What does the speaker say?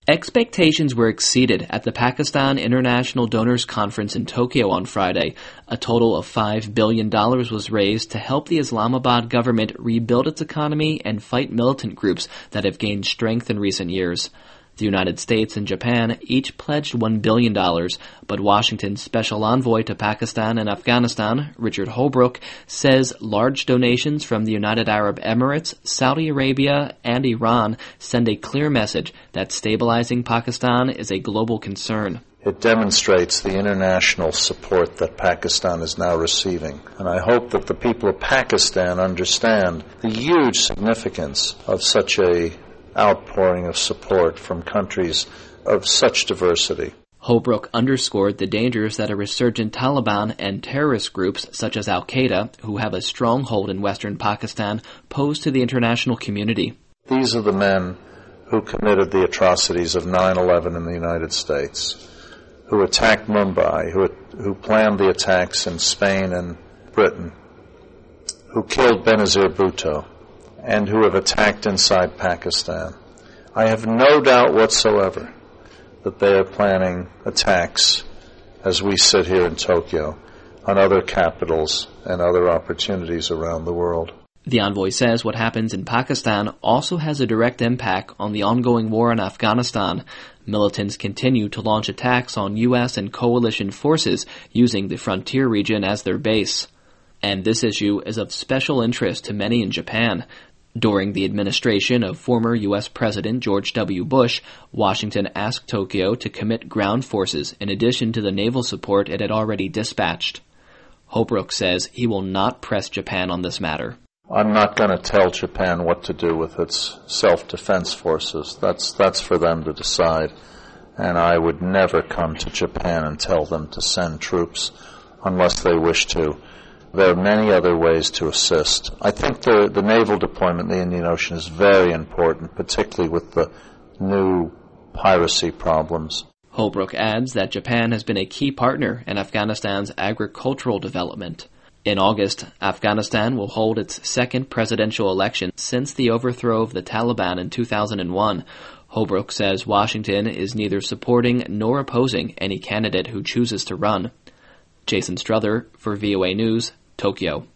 Expectations were exceeded at the Pakistan International Donors Conference in Tokyo on Friday. A total of $5 billion was raised to help the Islamabad government rebuild its economy and fight militant groups that have gained strength in recent years. The United States and Japan each pledged $1 billion, but Washington's special envoy to Pakistan and Afghanistan, Richard Holbrooke, says large donations from the United Arab Emirates, Saudi Arabia, and Iran send a clear message that stabilizing Pakistan is a global concern. It demonstrates the international support that Pakistan is now receiving. And I hope that the people of Pakistan understand the huge significance of such a outpouring of support from countries of such diversity. Holbrooke underscored the dangers that a resurgent Taliban and terrorist groups such as Al-Qaeda, who have a stronghold in western Pakistan, pose to the international community. These are the men who committed the atrocities of 9/11 in the United States, who attacked Mumbai, who planned the attacks in Spain and Britain, who killed Benazir Bhutto, and who have attacked inside Pakistan. I have no doubt whatsoever that they are planning attacks as we sit here in Tokyo on other capitals and other opportunities around the world. The envoy says what happens in Pakistan also has a direct impact on the ongoing war in Afghanistan. Militants continue to launch attacks on U.S. and coalition forces using the frontier region as their base. And this issue is of special interest to many in Japan. During the administration of former U.S. President George W. Bush, Washington asked Tokyo to commit ground forces in addition to the naval support it had already dispatched. Holbrooke says he will not press Japan on this matter. I'm not going to tell Japan what to do with its self-defense forces. That's for them to decide. And I would never come to Japan and tell them to send troops unless they wish to. There are many other ways to assist. I think the naval deployment in the Indian Ocean is very important, particularly with the new piracy problems. Holbrooke adds that Japan has been a key partner in Afghanistan's agricultural development. In August, Afghanistan will hold its second presidential election since the overthrow of the Taliban in 2001. Holbrooke says Washington is neither supporting nor opposing any candidate who chooses to run. Jason Struther for VOA News, Tokyo.